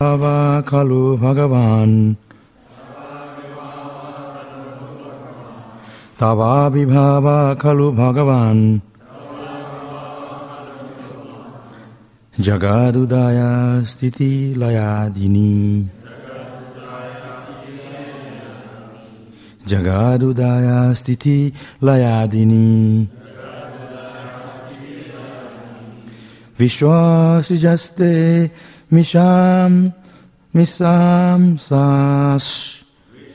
Bhava Khalu Bhagavan Tava Vibhava Khalu Bhagavan Jagadudaya Sthiti Layadini Jagadudaya Sthiti Layadini Vishwasijaste Misham Sas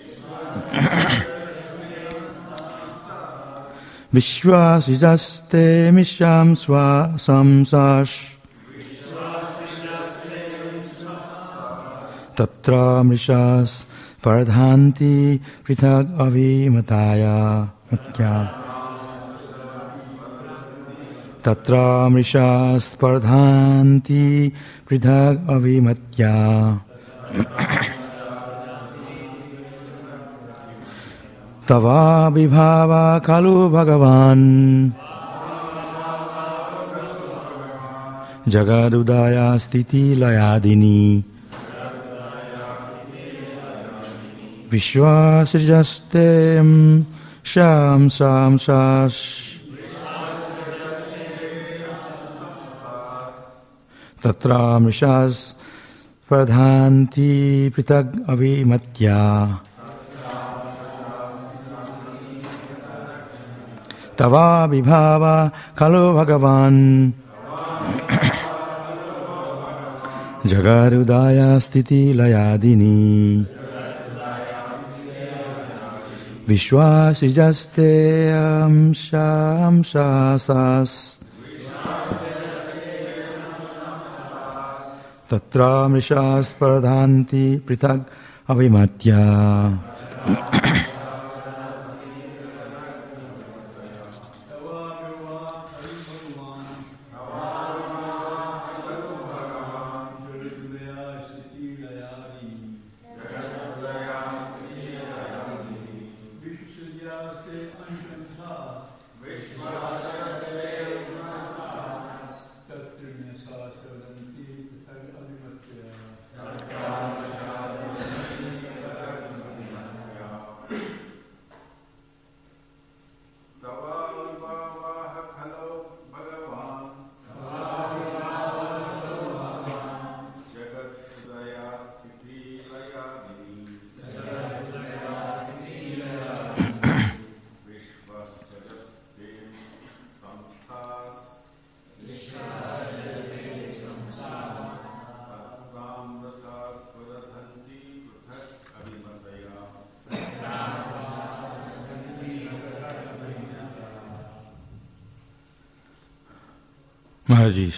Vishwasijaste Misham Samsas Tatra Mrishas Pardhanti Prithag Avimataya Matya Tatra Mrishas Pardhanti Prithag Avimatya Tava Vibhava Khalu Bhagavan Jagadudaya Sthiti Layadini Vishwasrijaste Sham Samsas Tatra Mrishas Pradhanti Pritag Avimatya Tava Vibhava Khalu Bhagavan Jagarudaya Sthiti Layadini Vishwasijaste Amshasas Tatra Mrishas Pardhanti Prithag Avimatya Maharajis.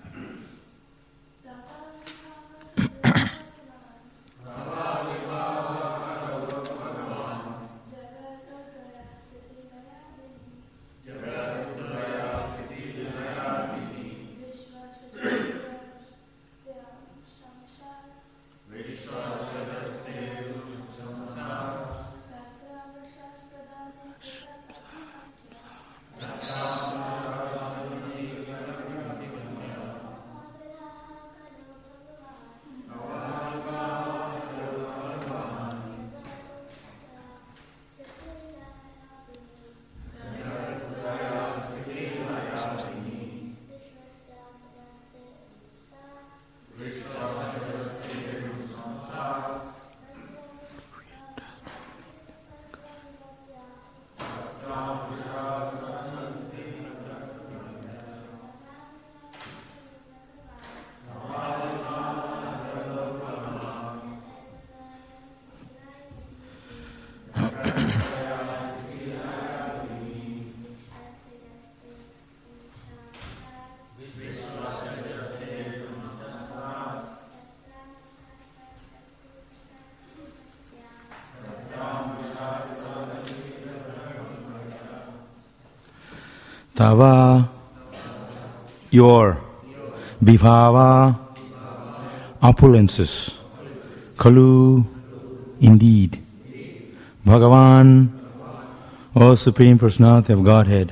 Tava, your, Vibhava, opulences, Khalu, indeed, Bhagavan, O Supreme Personality of Godhead.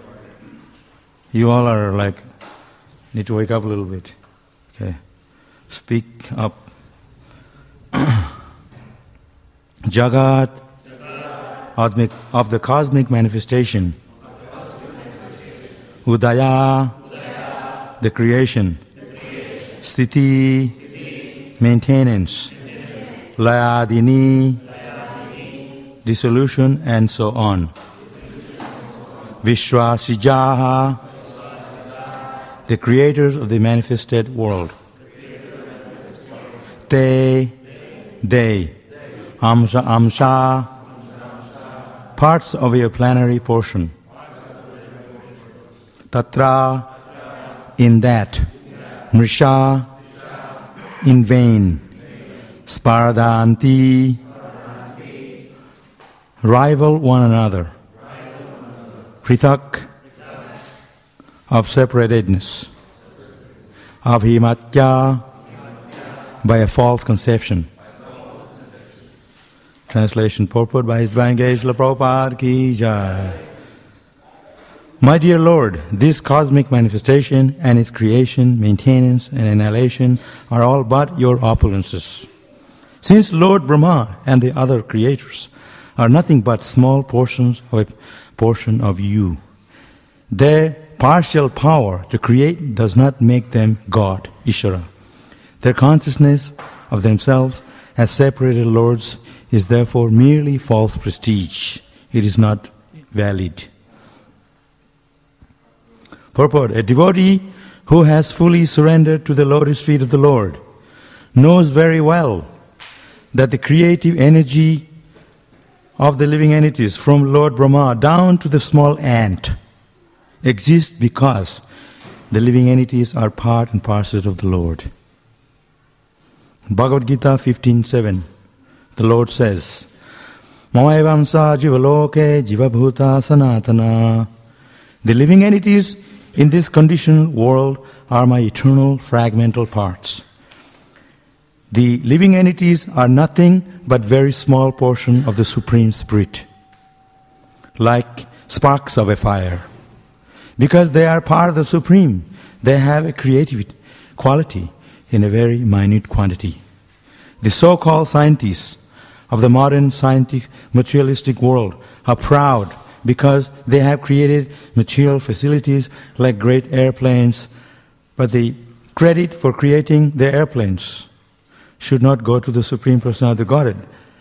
You all are like, need to wake up a little bit. Okay. speak up. Jagat of the cosmic manifestation. Udaya, the creation. Sthiti, maintenance. Layadini, dissolution, and so on. Vishwasijaha, the creators of the manifested world. They, Amsa, parts of your planetary portion. Tatra, in that. Mrisha, in vain. Spardanti, rival one another. Prithak, of separatedness. Avhimatya, by a false conception. Translation purport by His Divine Grace Srila Prabhupada Ki Jai. My dear Lord, this cosmic manifestation and its creation, maintenance and annihilation are all but your opulences. Since Lord Brahma and the other creators are nothing but small portions of a portion of you, their partial power to create does not make them God, Ishvara. Their consciousness of themselves as separated lords is therefore merely false prestige. It is not valid. Purport: a devotee who has fully surrendered to the lotus feet of the Lord knows very well that the creative energy of the living entities from Lord Brahma down to the small ant exists because the living entities are part and parcel of the Lord. Bhagavad Gita 15:7, the Lord says, Mamayavamsa jivaloke jivabhuta sanatana. The living entities in this conditional world are my eternal fragmental parts. The living entities are nothing but very small portion of the Supreme Spirit, like sparks of a fire. Because they are part of the Supreme, they have a creative quality in a very minute quantity. The so-called scientists of the modern scientific materialistic world are proud because they have created material facilities like great airplanes, but the credit for creating the airplanes should not go to the Supreme Personality of Godhead,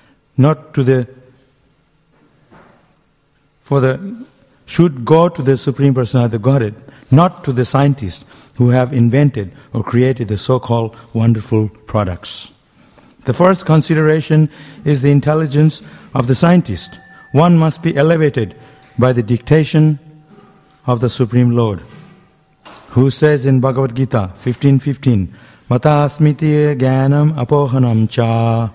should go to the Supreme Personality of Godhead, not to the scientists who have invented or created the so-called wonderful products. The first consideration is the intelligence of the scientist. One must be elevated by the dictation of the Supreme Lord, who says in Bhagavad Gita 15:15, Mata smiti jnanam apohanam cha.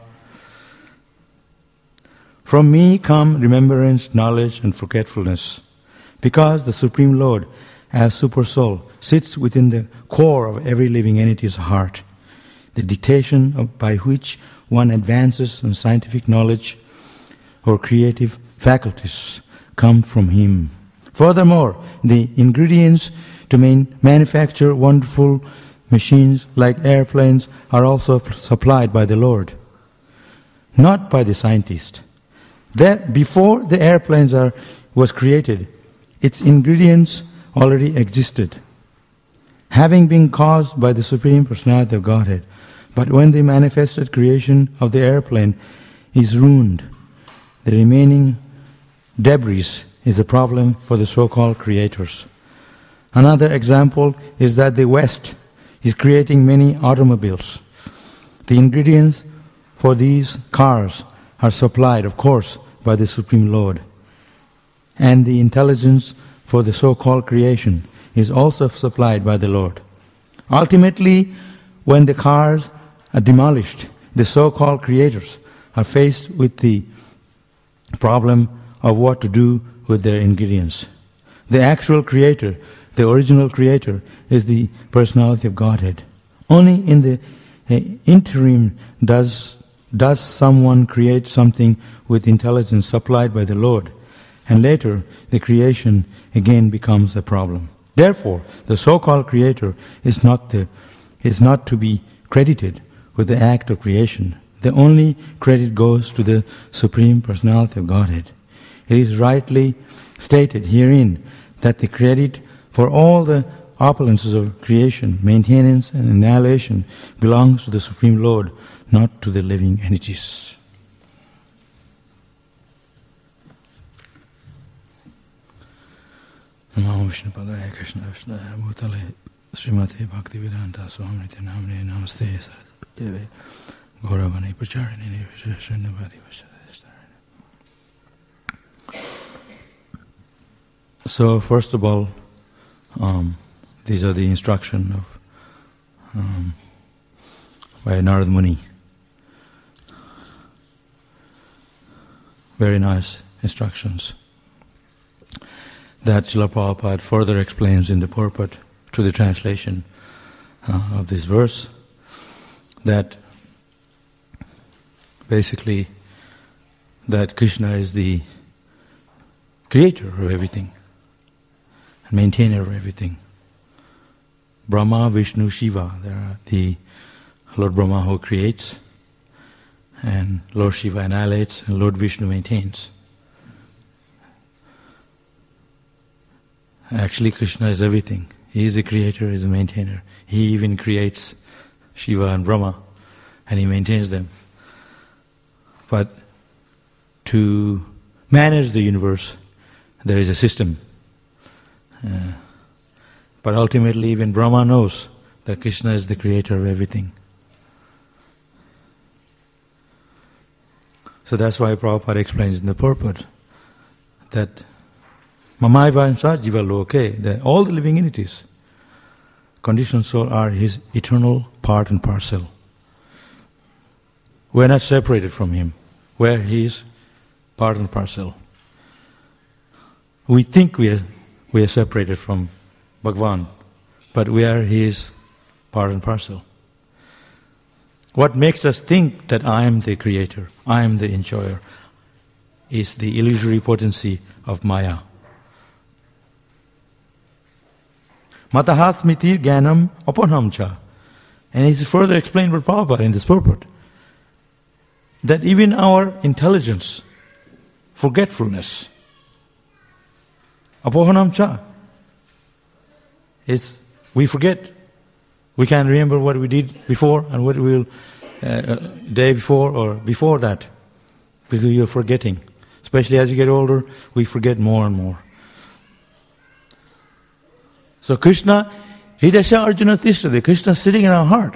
From me come remembrance, knowledge and forgetfulness. Because the Supreme Lord, as Super Soul, sits within the core of every living entity's heart, the dictation by which one advances in scientific knowledge or creative faculties come from Him. Furthermore, the ingredients to manufacture wonderful machines like airplanes are also supplied by the Lord, not by the scientist. That before the airplanes was created, its ingredients already existed, having been caused by the Supreme Personality of Godhead. But when the manifested creation of the airplane is ruined, the remaining debris is a problem for the so-called creators. Another example is that the West is creating many automobiles. The ingredients for these cars are supplied, of course, by the Supreme Lord. And the intelligence for the so-called creation is also supplied by the Lord. Ultimately, when the cars are demolished, the so-called creators are faced with the problem of what to do with their ingredients. The actual creator, the original creator, is the personality of Godhead. Only in the interim does someone create something with intelligence supplied by the Lord, and later the creation again becomes a problem. Therefore, the so-called creator is not to be credited with the act of creation. The only credit goes to the Supreme Personality of Godhead. It is rightly stated herein that the credit for all the opulences of creation, maintenance and annihilation belongs to the Supreme Lord, not to the living entities. Namo Vishnu Padaya Krishna Vishnaya Bhutale Srimate Bhaktivedanta Swami Namne Namaste Saradeve Gauravani Pracharini Vishashanavadi Vishashanavadi. So first of all, these are the instruction of by Narad Muni. Very nice instructions that Srila Prabhupada further explains in the purport to the translation of this verse, that basically that Krishna is the creator of everything and maintainer of everything. Brahma, Vishnu, Shiva, there are the Lord Brahma who creates, and Lord Shiva annihilates, and Lord Vishnu maintains. Actually, Krishna is everything. He is the creator, he is the maintainer. He even creates Shiva and Brahma, and he maintains them. But to manage the universe, there is a system. But ultimately, even Brahma knows that Krishna is the creator of everything. So that's why Prabhupada explains in the purport that Mamaiva Ansa Jiva Loke, that all the living entities, conditioned soul, are his eternal part and parcel. We are not separated from him. We are his part and parcel. We think we are separated from Bhagavan, but we are his part and parcel. What makes us think that I am the creator, I am the enjoyer, is the illusory potency of Maya. Mataha smritir jnanam apanhamcha. And it is further explained by Prabhupada in this purport, that even our intelligence, forgetfulness, apohanamcha, is we forget. We can't remember what we did before and what we will day before or before that, because you're forgetting. Especially as you get older, we forget more and more. So Krishna, Hridasya Arjuna Tishtade, Krishna is sitting in our heart.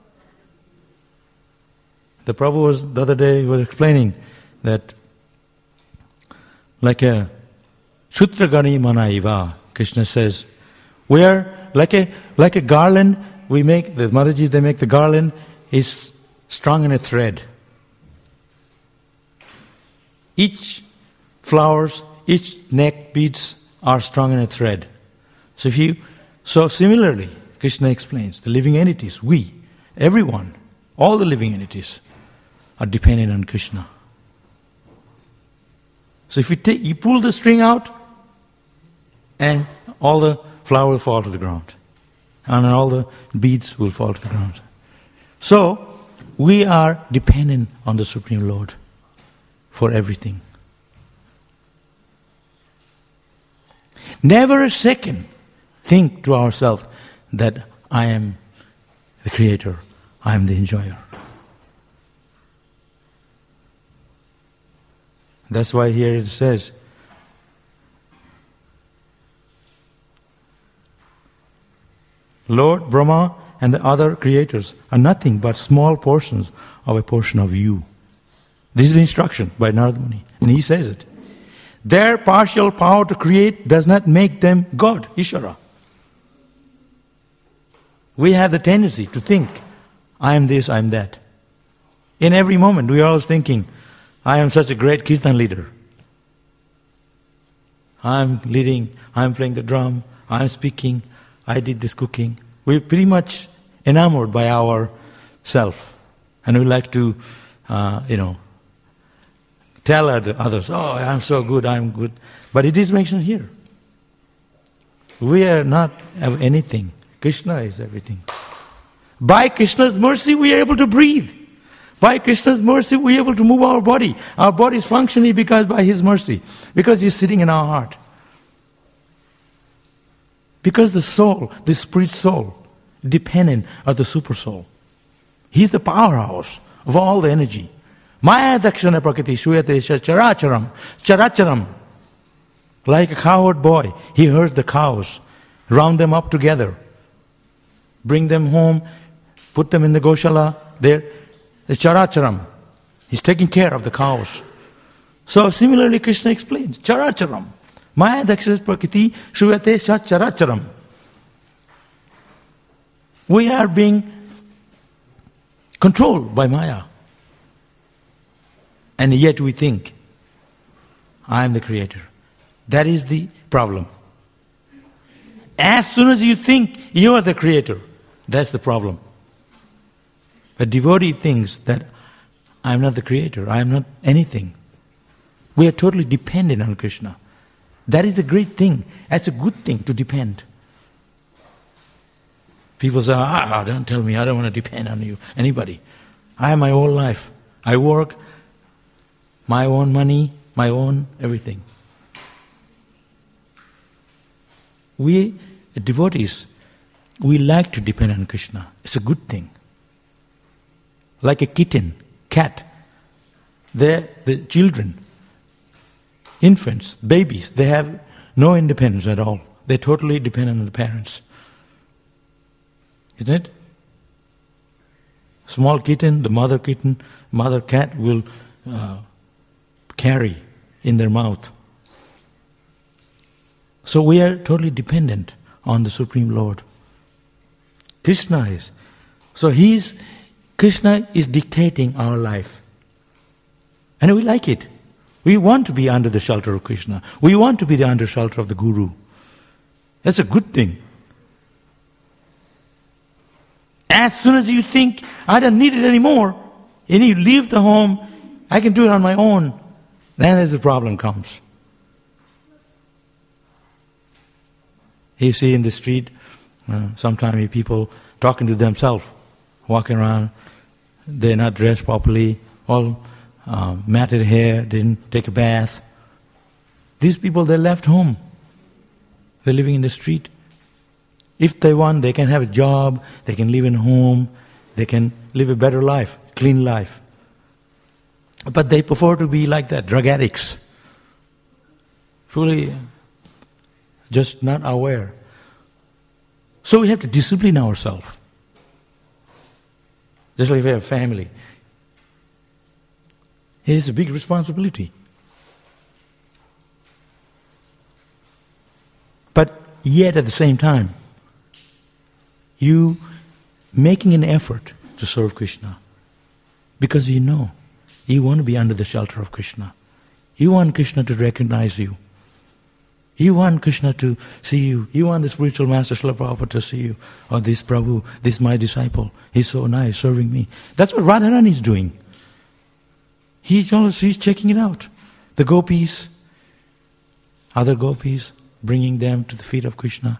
The Prabhu was, the other day, was explaining that like a Shutragani Manaiva, Krishna says, we are like a garland, we make, the Maharajis, they make the garland, is strung in a thread. Each flowers, each neck beads are strung in a thread. So similarly, Krishna explains, the living entities, we, everyone, all the living entities are dependent on Krishna. So if you pull the string out, and all the flower will fall to the ground, and all the beads will fall to the ground. So we are dependent on the Supreme Lord for everything. Never a second think to ourselves that I am the creator, I am the enjoyer. That's why here it says, Lord Brahma and the other creators are nothing but small portions of a portion of you. This is the instruction by Narad Muni, and he says it. Their partial power to create does not make them God, Ishvara. We have the tendency to think, I am this, I am that. In every moment, we are always thinking, I am such a great kirtan leader. I am leading, I am playing the drum, I am speaking, I did this cooking. We're pretty much enamored by our self. And we like to, tell others, oh, I'm so good, I'm good. But it is mentioned here. We are not anything. Krishna is everything. By Krishna's mercy, we are able to breathe. By Krishna's mercy, we are able to move our body. Our body is functioning because by His mercy. Because He's sitting in our heart. Because the soul, the spirit soul, dependent on the super soul. He's the powerhouse of all the energy. Maya dakshana prakriti shuyate characharam. Characharam. Like a cowherd boy, he herds the cows, round them up together, bring them home, put them in the Goshala. There, the characharam. He's taking care of the cows. So similarly, Krishna explains, characharam. Maya dakshana prakriti shuyate characharam. We are being controlled by Maya. And yet we think, I am the creator. That is the problem. As soon as you think you are the creator, that's the problem. A devotee thinks that I am not the creator, I am not anything. We are totally dependent on Krishna. That is a great thing. That's a good thing to depend. People say, don't tell me, I don't want to depend on you, anybody. I have my own life. I work, my own money, my own everything. We, devotees, we like to depend on Krishna. It's a good thing. Like a kitten, cat. The children, infants, babies, they have no independence at all. They're totally dependent on the parents. Isn't it? Small kitten, the mother cat will carry in their mouth. So we are totally dependent on the Supreme Lord. Krishna is. So Krishna is dictating our life. And we like it. We want to be under the shelter of Krishna. We want to be the under shelter of the Guru. That's a good thing. As soon as you think, I don't need it anymore, and you leave the home, I can do it on my own, then as the problem comes. You see in the street, sometimes people talking to themselves, walking around, they're not dressed properly, all matted hair, didn't take a bath. These people, they left home. They're living in the street. If they want, they can have a job, they can live in a home, they can live a better life, clean life. But they prefer to be like that, drug addicts. Fully just not aware. So we have to discipline ourselves. Just like we have a family. It is a big responsibility. But yet at the same time, you making an effort to serve Krishna because you know you want to be under the shelter of Krishna. You want Krishna to recognize you. You want Krishna to see you. You want the spiritual master Srila Prabhupada to see you. Oh, this Prabhu, this is my disciple. He's so nice, serving me. That's what Radharani is doing. He's checking it out. The gopis, other gopis, bringing them to the feet of Krishna.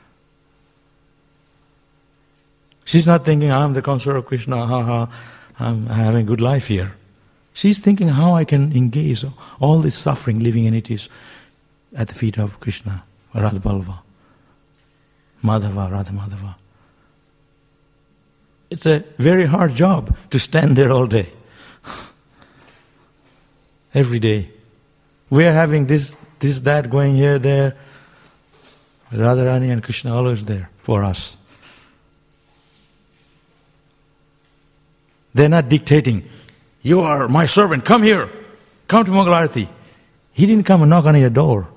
She's not thinking, I'm the consort of Krishna, I'm having a good life here. She's thinking how I can engage all this suffering, living entities at the feet of Krishna, Radha Balva, Madhava, Radha Madhava. It's a very hard job to stand there all day. Every day. We are having this, that, going here, there. Radharani and Krishna always there for us. They're not dictating, you are my servant, come here, come to Mangalarati. He didn't come and knock on your door.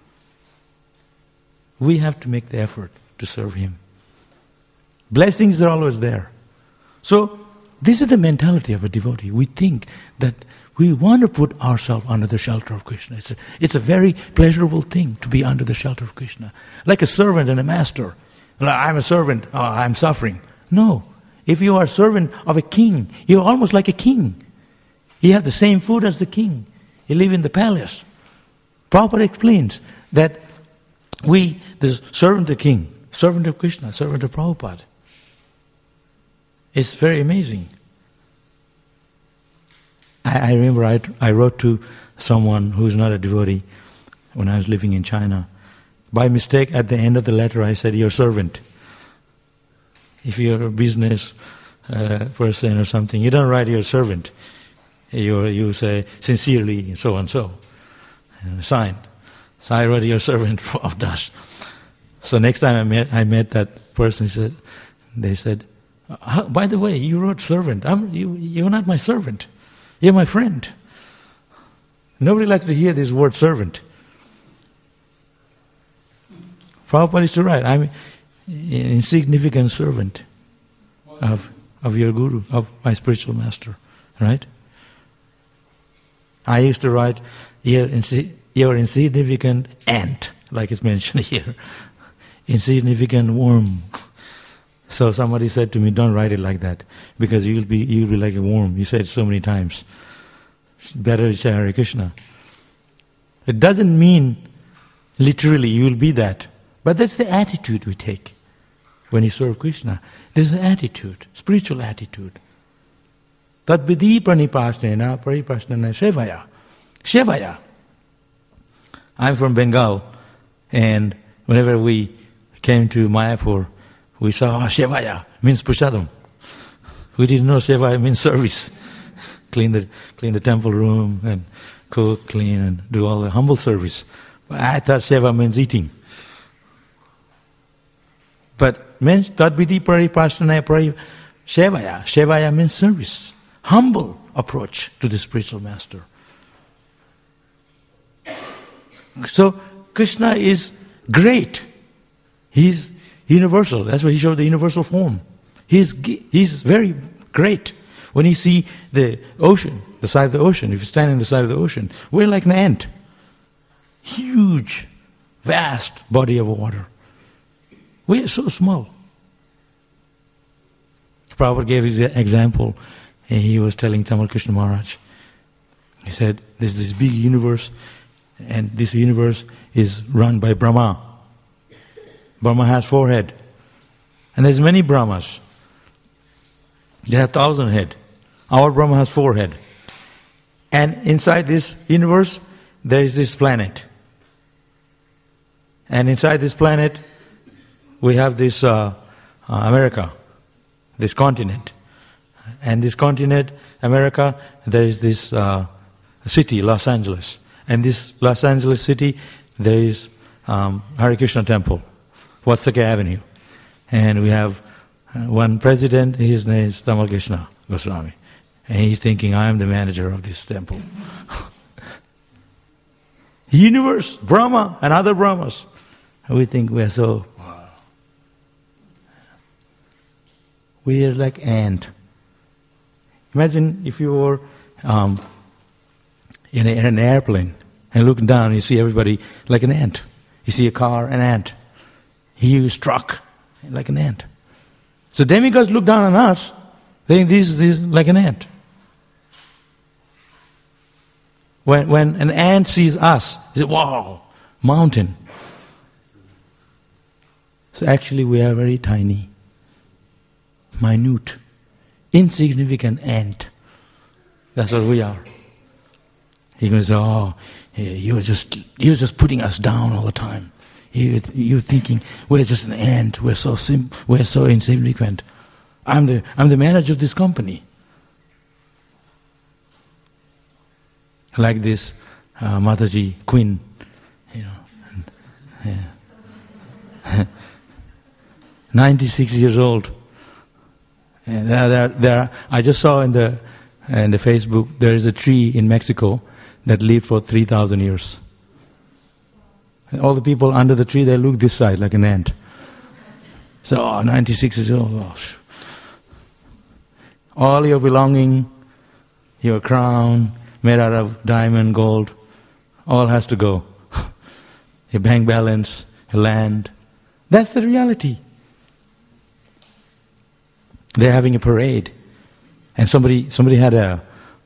We have to make the effort to serve Him. Blessings are always there. So, this is the mentality of a devotee. We think that we want to put ourselves under the shelter of Krishna. It's a very pleasurable thing to be under the shelter of Krishna. Like a servant and a master. I'm a servant, I'm suffering. No. If you are a servant of a king, you're almost like a king. You have the same food as the king. You live in the palace. Prabhupada explains that we, the servant of the king, servant of Krishna, servant of Prabhupada. It's very amazing. I remember I wrote to someone who's not a devotee when I was living in China. By mistake, at the end of the letter, I said, "Your servant." If you're a business person or something, you don't write "your servant." You say, "Sincerely, so and so." Sign. So I wrote "your servant" of Das. So next time I met that person, they said, "By the way, you wrote servant. You're not my servant. You're my friend." Nobody likes to hear this word servant. Prabhupada used to write, "I'm an insignificant servant of your guru, of my spiritual master." Right? I used to write, "You're insignificant ant," like it's mentioned here. Insignificant worm. So somebody said to me, "Don't write it like that, because you'll be like a worm. You said it so many times. It's better to say Hare Krishna." It doesn't mean literally you will be that, but that's the attitude we take when you serve Krishna. There's an attitude, spiritual attitude. Tad vidhi pranipasnena paripasnena sevaya. Sevaya. I'm from Bengal, and whenever we came to Mayapur, we saw Sevaya means Prasadam. We didn't know Sevaya means service. Clean the temple room and cook, clean, and do all the humble service. But I thought Seva means eating. But means Tadvidi Paripasana Sevaya. Sevaya means service. Humble approach to the spiritual master. So Krishna is great. He's universal. That's why he showed the universal form. He's very great. When you see the ocean, the side of the ocean, if you stand on the side of the ocean, we're like an ant. Huge, vast body of water. We are so small. Prabhupada gave his example. He was telling Tamal Krishna Maharaj. He said, there's this big universe, and this universe is run by Brahma. Brahma has 4 heads. And there's many Brahmas. They have 1,000 heads. Our Brahma has 4 heads. And inside this universe, there is this planet. And inside this planet, we have this America, this continent. And this continent, America, there is this city, Los Angeles. And this Los Angeles city, there is Hare Krishna Temple, Vatsaka Avenue. And we have one president, his name is Tamal Krishna Goswami. And he's thinking, I am the manager of this temple. Universe, Brahma, and other Brahmas. And we think we are so... Wow. We are like ant. Imagine if you were in an airplane and looking down, you see everybody like an ant. You see a car, an ant. He is struck like an ant. So demigods look down on us, saying this is like an ant. When an ant sees us, he says, wow, mountain. So actually we are very tiny, minute, insignificant ant. That's what we are. He goes, oh, you're just putting us down all the time. You're thinking we're just an ant. We're so insignificant. I'm the manager of this company. Like this Mataji Queen, yeah. 96 years old. And there. I just saw in the Facebook there is a tree in Mexico that lived for 3,000 years. And all the people under the tree, they look this side like an ant. So 96 years old. Oh. All your belonging, your crown, made out of diamond, gold, all has to go. Your bank balance, your land. That's the reality. They're having a parade, and somebody had a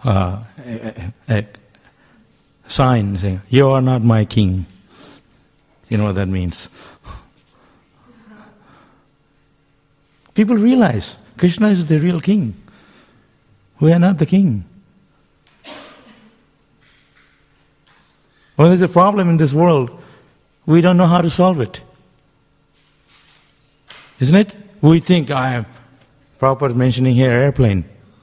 sign saying, "You are not my king." You know what that means? People realize Krishna is the real king. We are not the king. When there's a problem in this world, we don't know how to solve it. Isn't it? We think, Prabhupada is mentioning here airplane.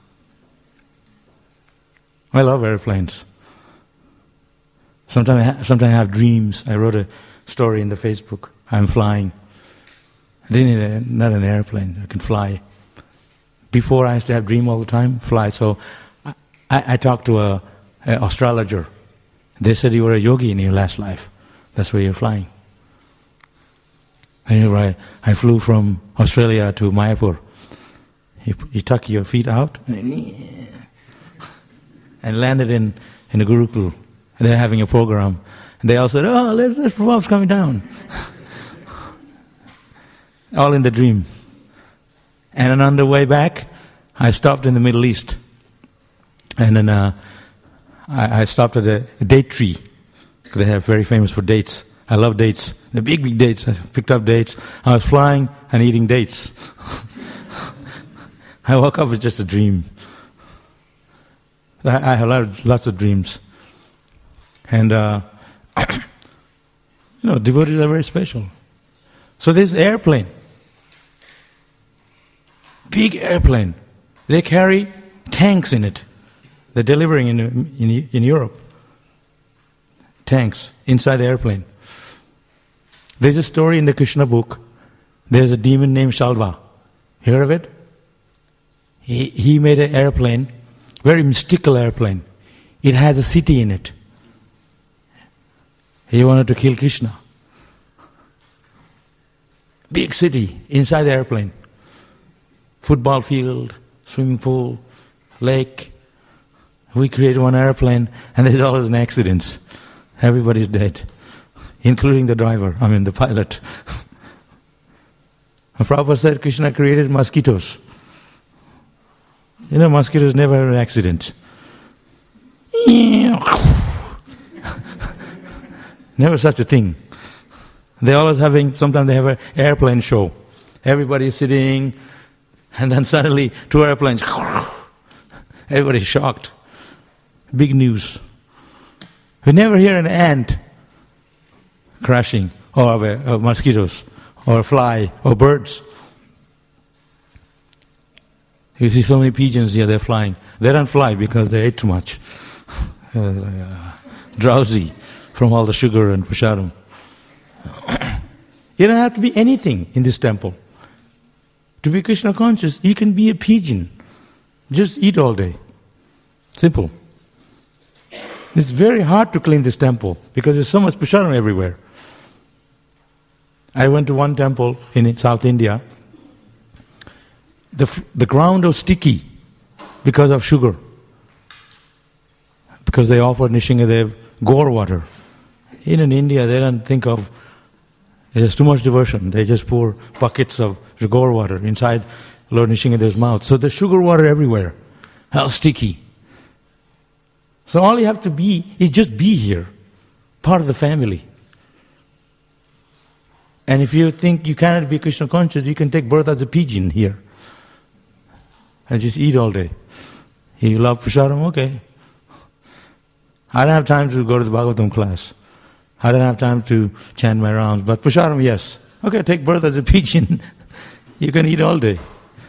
I love airplanes. Sometimes I have dreams. I wrote a story in the Facebook. I'm flying. I didn't need not an airplane. I can fly. Before I used to have dream all the time, fly. So I talked to an astrologer. They said you were a yogi in your last life. That's why you're flying. Anyway, I flew from Australia to Mayapur. You tuck your feet out and landed in a Gurukul. They're having a program. And they all said, this Prabhupada's coming down. All in the dream. And then on the way back, I stopped in the Middle East. And then I stopped at a date tree. They have very famous for dates. I love dates. The big, big dates. I picked up dates. I was flying and eating dates. I woke up with just a dream. I have lots of dreams. And, devotees are very special. So this airplane, big airplane, they carry tanks in it. They're delivering in Europe. Tanks inside the airplane. There's a story in the Krishna book. There's a demon named Shalva. You heard of it? He made an airplane, very mystical airplane. It has a city in it. He wanted to kill Krishna. Big city inside the airplane. Football field, swimming pool, lake. We create one airplane and there's always an accident. Everybody's dead, including the driver, the pilot. Prabhupada said Krishna created mosquitoes. Mosquitoes never have an accident. Never such a thing. They're always sometimes they have an airplane show. Everybody's sitting, and then suddenly 2 airplanes. Everybody's shocked. Big news. We never hear an ant crashing, or mosquitoes, or a fly, or birds. You see so many pigeons here, they're flying. They don't fly because they ate too much. Drowsy from all the sugar and prasadam. You don't have to be anything in this temple. To be Krishna conscious, you can be a pigeon. Just eat all day. Simple. It's very hard to clean this temple because there's so much prasadam everywhere. I went to one temple in South India. The ground was sticky because of sugar. Because they offered Nishingadev gore water. In India, they don't think of, there's too much diversion. They just pour buckets of gore water inside Lord Nishingadev's mouth. So there's sugar water everywhere. How sticky. So all you have to be is just be here. Part of the family. And if you think you cannot be Krishna conscious, you can take birth as a pigeon here. And just eat all day. You love prasadam? Okay. I don't have time to go to the Bhagavatam class. I don't have time to chant my rounds. But prasadam, yes. Okay, take birth as a pigeon. You can eat all day.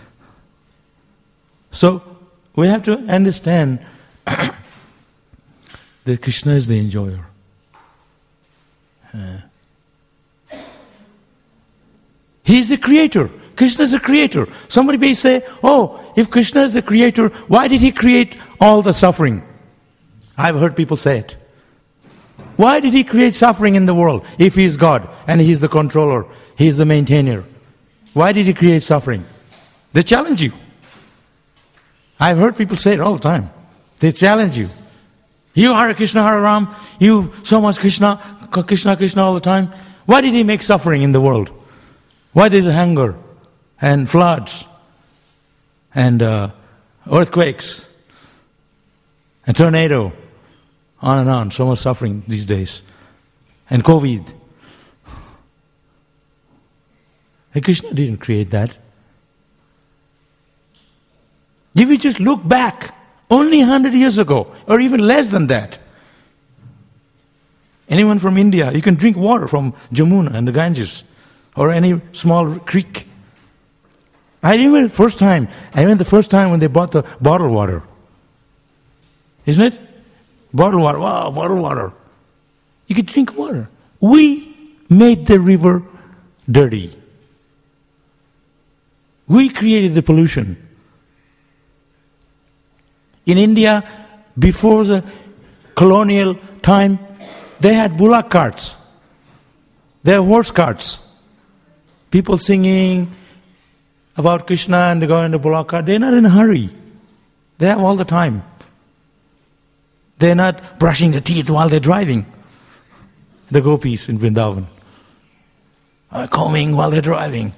So, we have to understand that Krishna is the enjoyer. He is the creator. Krishna is the creator. Somebody may say, if Krishna is the creator, why did he create all the suffering? I've heard people say it. Why did he create suffering in the world if he is God and he is the controller, he is the maintainer? Why did he create suffering? They challenge you. I've heard people say it all the time. They challenge you. You Hare Krishna, Hare Ram, you so much Krishna, Krishna, Krishna all the time. Why did he make suffering in the world? Why there's hunger and floods and earthquakes and tornado, on and on, so much suffering these days. And COVID. And Krishna didn't create that. If you just look back, only 100 years ago, or even less than that. Anyone from India, you can drink water from Jamuna and the Ganges, or any small creek. I remember the first time when they bought the bottled water. Isn't it? Bottled water, wow, bottled water. You could drink water. We made the river dirty. We created the pollution. In India, before the colonial time, they had bullock carts. They had horse carts. People singing about Krishna and they go in the bullock cart. They're not in a hurry. They have all the time. They're not brushing their teeth while they're driving. The gopis in Vrindavan are combing while they're driving.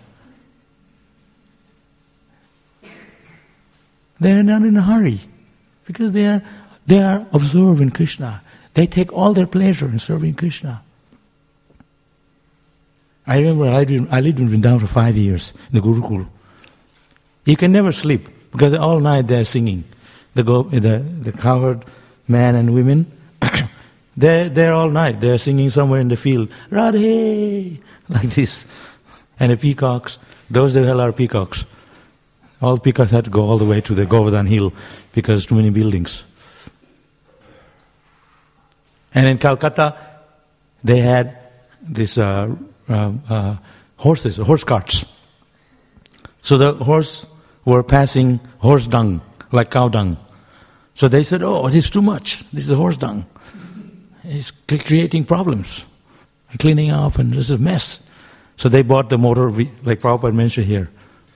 They're not in a hurry because they are absorbed in Krishna. They take all their pleasure in serving Krishna. I remember I lived in Vrindavan for 5 years in the Gurukul. You can never sleep because all night they're singing. The cowherd men and women, they're all night. They're singing somewhere in the field, Radhe, like this. And the peacocks, those that hell are peacocks. All peacocks had to go all the way to the Govardhan Hill because too many buildings. And in Calcutta, they had this horses, horse carts. So the horse were passing horse dung, like cow dung. So they said, oh, this is too much. This is horse dung. It's creating problems. Cleaning up and this is a mess. So they bought the motor, like Prabhupada mentioned here,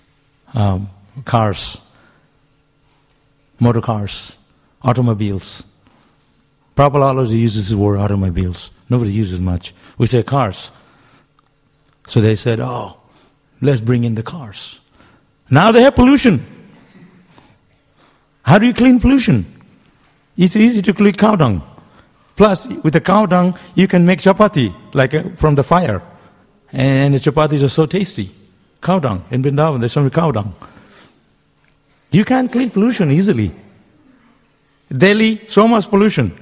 cars, motor cars, automobiles. Prabhupada always uses the word automobiles. Nobody uses much. We say cars. So they said, oh, let's bring in the cars. Now they have pollution. How do you clean pollution? It's easy to clean cow dung. Plus, with the cow dung, you can make chapati, like from the fire. And the chapatis are so tasty. Cow dung. In Vrindavan, there's some cow dung. You can't clean pollution easily. Delhi, so much pollution.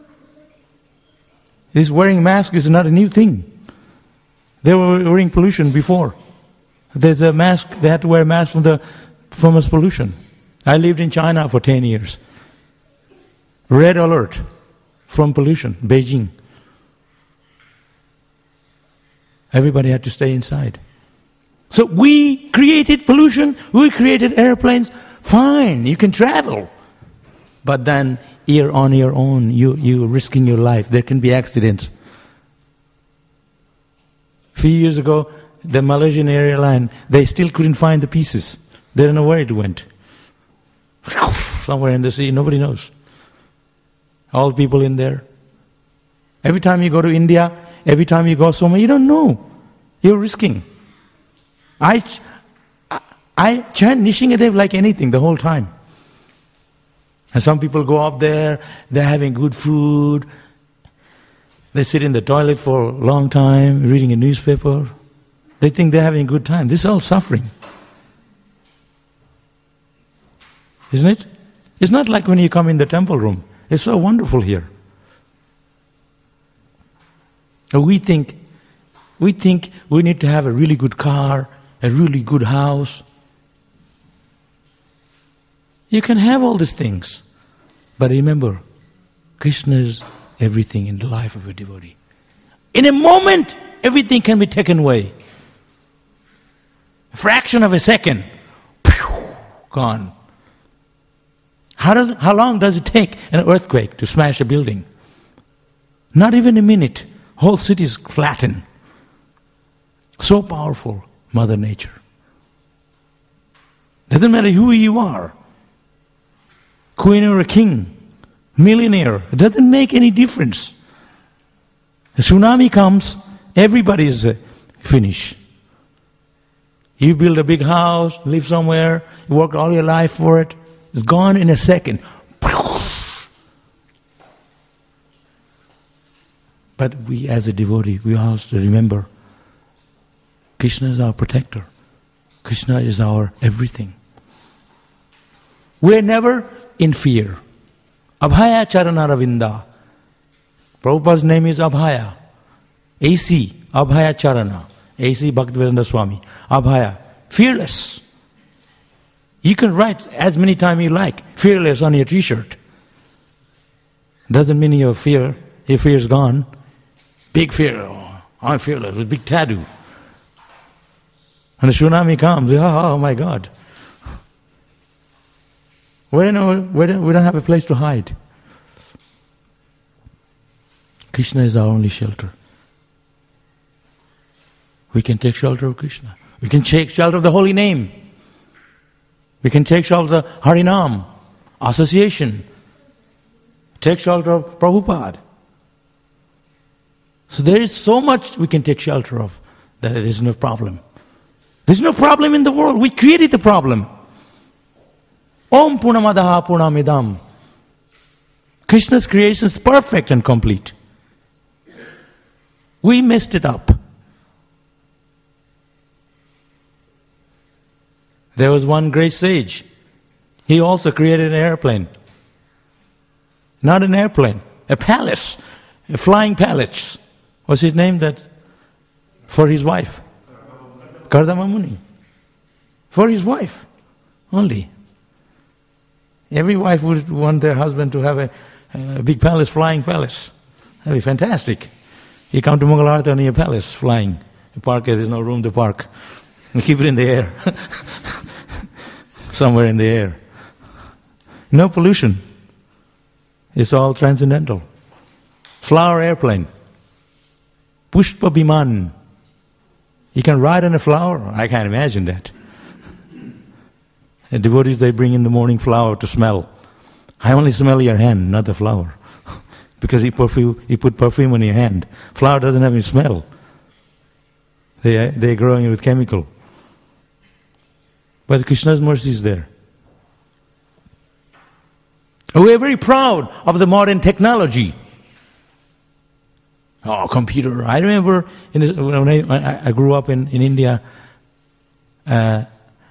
This wearing mask is not a new thing. They were wearing pollution before. There's a mask, they had to wear a mask from this pollution. I lived in China for 10 years. Red alert from pollution, Beijing. Everybody had to stay inside. So we created pollution, we created airplanes. Fine, you can travel. But then you're on your own, you're risking your life. There can be accidents. A few years ago, the Malaysian airline, they still couldn't find the pieces. They don't know where it went. Somewhere in the sea, nobody knows. All people in there. Every time you go to India, every time you go somewhere, you don't know. You're risking. I chant Nishingadev like anything the whole time. And some people go up there, they're having good food. They sit in the toilet for a long time, reading a newspaper. They think they're having a good time. This is all suffering. Isn't it? It's not like when you come in the temple room. It's so wonderful here. We think we need to have a really good car, a really good house. You can have all these things. But remember, Krishna is everything in the life of a devotee. In a moment, everything can be taken away. A fraction of a second, gone. How long does it take an earthquake to smash a building? Not even a minute. Whole cities flatten. So powerful, Mother Nature. Doesn't matter who you are. Queen or a king, millionaire, it doesn't make any difference. A tsunami comes, everybody is finished. You build a big house, live somewhere, you work all your life for it, it's gone in a second. But we as a devotee, we have to remember, Krishna is our protector. Krishna is our everything. We're never in fear. Abhaya Charana Ravinda. Prabhupada's name is Abhaya. A.C. Abhaya Charana. A.C. Bhaktivedanta Swami. Abhaya. Fearless. You can write as many times you like, fearless, on your t-shirt. Doesn't mean your fear is gone. Big fear. Oh, I'm fearless with big tattoo. And the tsunami comes. Oh my God. We don't have a place to hide. Krishna is our only shelter. We can take shelter of Krishna. We can take shelter of the holy name. We can take shelter of the Harinam, association. Take shelter of Prabhupada. So there is so much we can take shelter of that there is no problem. There's no problem in the world. We created the problem. Om Purnamadaha Purnamidam. Krishna's creation is perfect and complete. We messed it up. There was one great sage. He also created an airplane. Not an airplane, a palace, a flying palace. What's his name? That for his wife? Kardama Muni. For his wife only. Every wife would want their husband to have a big palace, flying palace. That'd be fantastic. You come to Mangalartha and your palace flying. You park it, there's no room to park. You keep it in the air. Somewhere in the air. No pollution. It's all transcendental. Flower airplane. Pushpa Biman. You can ride on a flower. I can't imagine that. The devotees, they bring in the morning flower to smell. I only smell your hand, not the flower. Because you put perfume on your hand. Flower doesn't have any smell. They're growing with chemical. But Krishna's mercy is there. We are very proud of the modern technology. Oh, computer. I remember when I grew up in India, and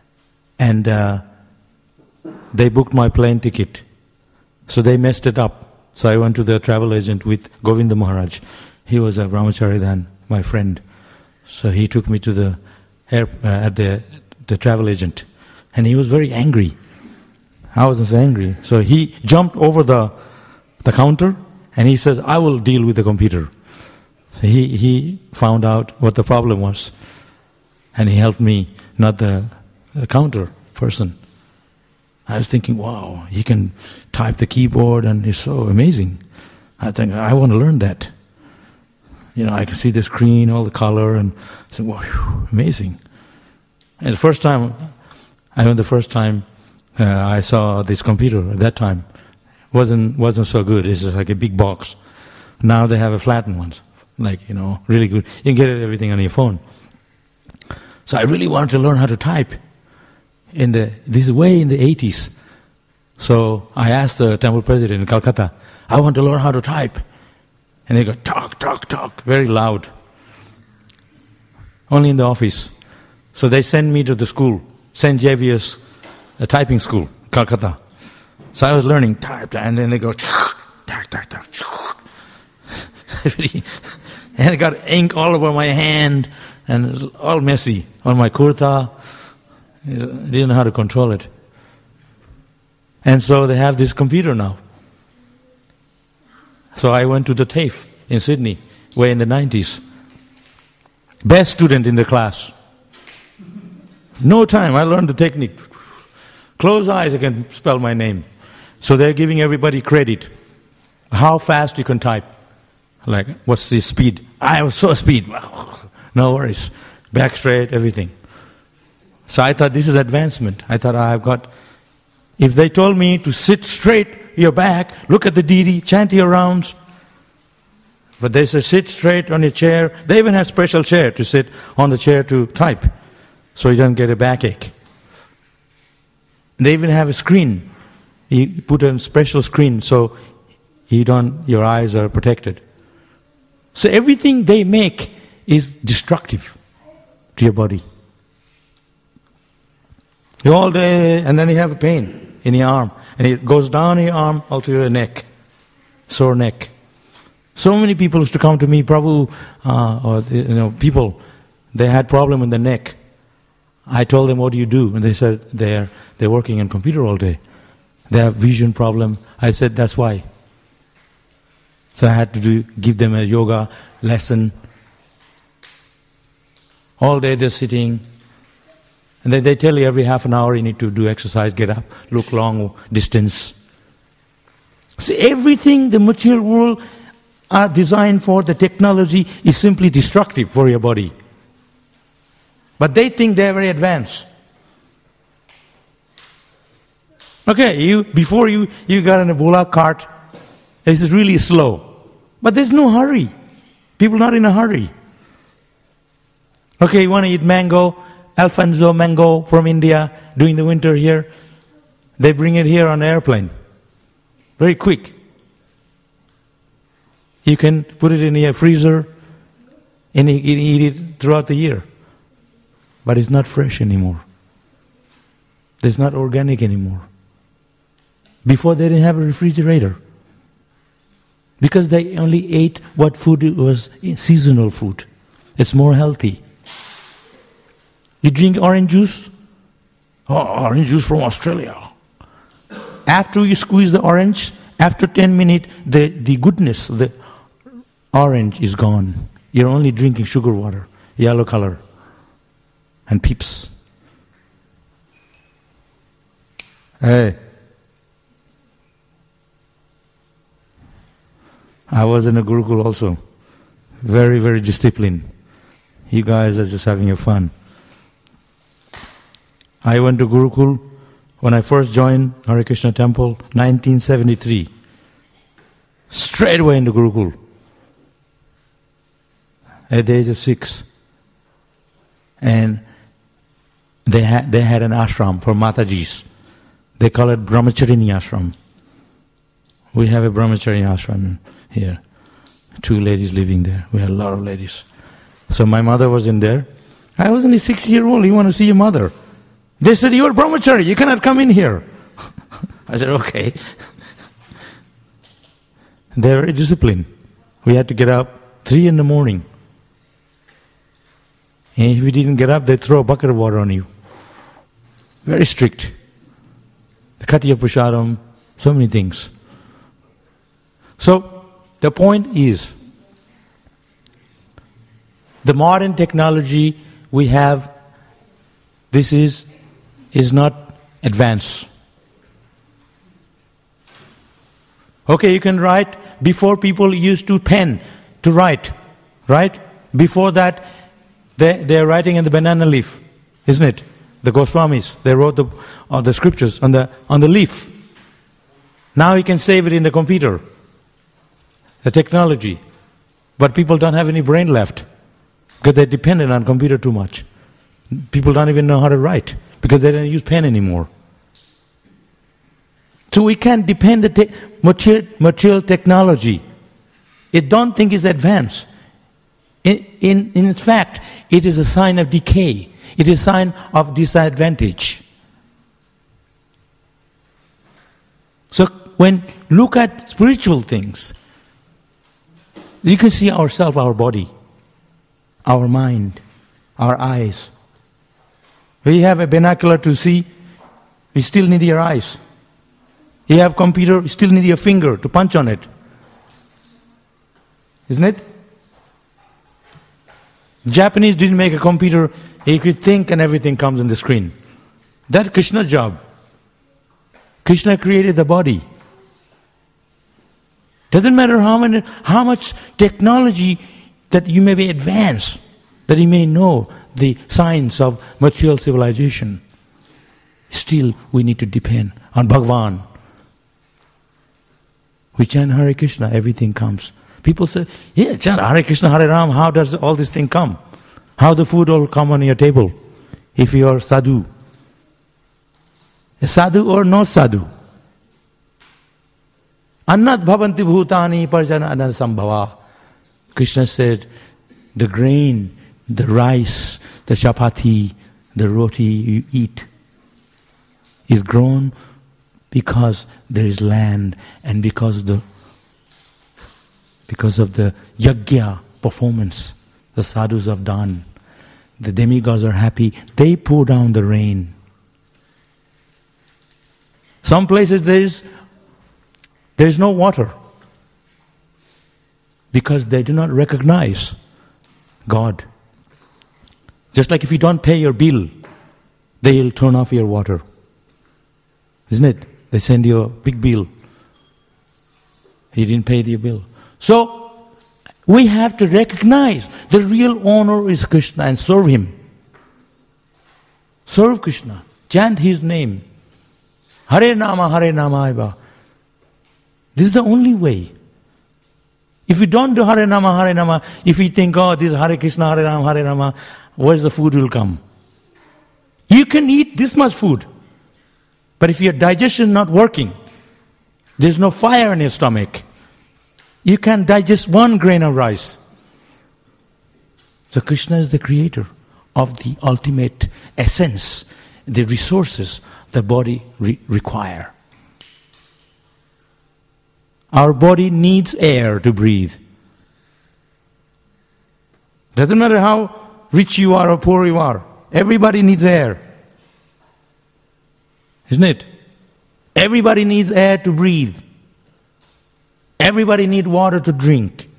they booked my plane ticket. So they messed it up. So I went to the travel agent with Govinda Maharaj. He was a Brahmacharidhan, my friend. So he took me to the travel agent. And he was very angry. I wasn't so angry. So he jumped over the counter and he says, I will deal with the computer. So he found out what the problem was. And he helped me, not the counter person. I was thinking, wow, he can type the keyboard and it's so amazing. I think, I want to learn that. I can see the screen, all the color, and I said, wow, amazing. And the first time I saw this computer at that time, wasn't so good. It's just like a big box. Now they have a flattened one, really good. You can get everything on your phone. So I really wanted to learn how to type. This way in the 80s. So I asked the temple president in Calcutta, I want to learn how to type. And they go, talk, talk, talk, very loud. Only in the office. So they sent me to the school, St. Xavier's typing school, Calcutta. So I was learning type, and then they go, talk, talk, talk. And I got ink all over my hand, and it was all messy on my kurta. I didn't know how to control it. And so they have this computer now. So I went to the TAFE in Sydney, way in the 90s. Best student in the class. No time, I learned the technique. Close eyes, I can spell my name. So they're giving everybody credit. How fast you can type. Like, what's the speed? I was so speed. No worries. Back straight, everything. So I thought, this is advancement. I thought, if they told me to sit straight, your back, look at the deity, chant your rounds. But they say, sit straight on your chair. They even have special chair to sit on the chair to type, so you don't get a backache. They even have a screen. You put a special screen so your eyes are protected. So everything they make is destructive to your body. You all day, and then you have pain. in your arm. And it goes down your arm all to your neck. Sore neck. So many people used to come to me, Prabhu, people, they had problem in the neck. I told them, what do you do? And they said, they're working on computer all day. They have vision problem. I said, that's why. So I had to give them a yoga lesson. All day they're sitting. And then they tell you every half an hour you need to do exercise, get up, look long distance. So everything the material world are designed for, the technology is simply destructive for your body. But they think they're very advanced. Okay, before you got an Ebola cart, this is really slow. But there's no hurry. People not in a hurry. Okay, you want to eat mango, Alfonso mango from India during the winter here. They bring it here on an airplane. Very quick. You can put it in your freezer and you can eat it throughout the year. But it's not fresh anymore. It's not organic anymore. Before they didn't have a refrigerator. Because they only ate what food was seasonal food. It's more healthy. You drink orange juice? Oh, orange juice from Australia. After you squeeze the orange, after 10 minutes, the goodness, the orange is gone. You're only drinking sugar water, yellow color, and peeps. Hey. I was in a Gurukul also. Very, very disciplined. You guys are just having your fun. I went to Gurukul when I first joined Hare Krishna Temple, 1973. Straight away into Gurukul. At the age of 6. And they had an ashram for Matajis. They call it Brahmacharini ashram. We have a Brahmacharini ashram here. 2 ladies living there. We had a lot of ladies. So my mother was in there. I was only 6-year-old. You want to see your mother? They said, you are brahmachari, you cannot come in here. I said, okay. They were very disciplined. We had to get up 3 a.m. And if we didn't get up, they'd throw a bucket of water on you. Very strict. The Katiya Prasadam, so many things. So, the point is, the modern technology we have, this is not advanced. Okay, you can write. Before people used to pen to write, right? Before that, they're writing in the banana leaf, isn't it? The Goswamis, they wrote the scriptures on the leaf. Now you can save it in the computer, the technology. But people don't have any brain left because they're dependent on computer too much. People don't even know how to write because they don't use pen anymore. So we can't depend on the material technology. It don't think it's advanced. In fact, it is a sign of decay. It is a sign of disadvantage. So when look at spiritual things, you can see ourselves, our body, our mind, our eyes. We have a binocular to see, we still need your eyes. You have computer, you still need your finger to punch on it. Isn't it? Japanese didn't make a computer, he could think and everything comes on the screen. That's Krishna's job. Krishna created the body. Doesn't matter how much technology that you may be advanced, that you may know the science of material civilization. Still, we need to depend on Bhagavan. We chant Hare Krishna, everything comes. People say, yeah, chant Hare Krishna, Hare Ram, how does all this thing come? How the food will come on your table if you are sadhu? A sadhu or no sadhu? Annat bhavanti bhutani parjana anasambhava. Krishna said, the grain, the rice, the chapati, the roti you eat is grown Because there is land and because of the yajna performance the sadhus have done. The demigods are happy. They pour down the rain. Some places there is no water because they do not recognize God. Just like if you don't pay your bill, they'll turn off your water. Isn't it? They send you a big bill. You didn't pay the bill. So, we have to recognize the real owner is Krishna and serve Him. Serve Krishna. Chant His name. Hare Nama Eva. This is the only way. If you don't do Hare Nama, if you think, oh, this is Hare Krishna, Hare Rama, where's the food will come? You can eat this much food. But if your digestion is not working, there's no fire in your stomach, you can digest 1 grain of rice. So Krishna is the creator of the ultimate essence, the resources the body require. Our body needs air to breathe. Doesn't matter how rich you are or poor you are. Everybody needs air. Isn't it? Everybody needs air to breathe. Everybody needs water to drink.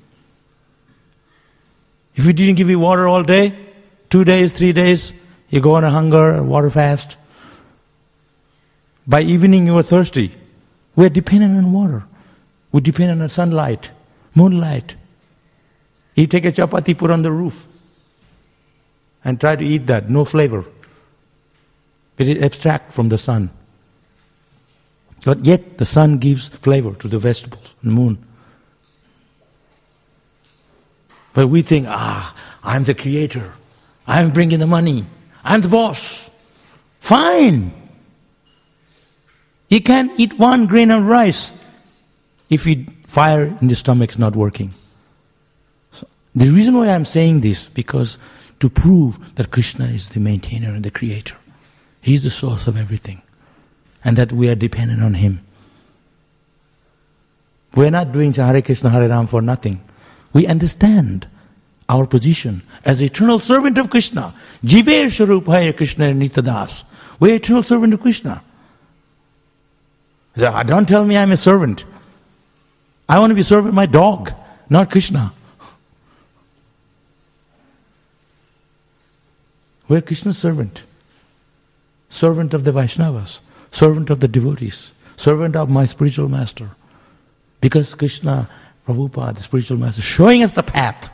If we didn't give you water all day, 2 days, 3 days, you go on a hunger, water fast. By evening you are thirsty. We are dependent on water. We depend on sunlight, moonlight. You take a chapati, put on the roof, and try to eat that, no flavor. It is abstract from the sun. But yet the sun gives flavor to the vegetables, the moon. But we think, I'm the creator. I'm bringing the money. I'm the boss. Fine. You can't eat 1 grain of rice if fire in the stomach is not working. So, the reason why I'm saying this, because to prove that Krishna is the maintainer and the creator. He is the source of everything. And that we are dependent on Him. We are not doing Hare Krishna, Hare Ram for nothing. We understand our position as eternal servant of Krishna. Jiver Sharupaya Krishna Nitadas. We are eternal servant of Krishna. So, don't tell me I'm a servant. I want to be servant my dog, not Krishna. We're Krishna's servant. Servant of the Vaishnavas. Servant of the devotees. Servant of my spiritual master. Because Krishna, Prabhupada, the spiritual master, showing us the path.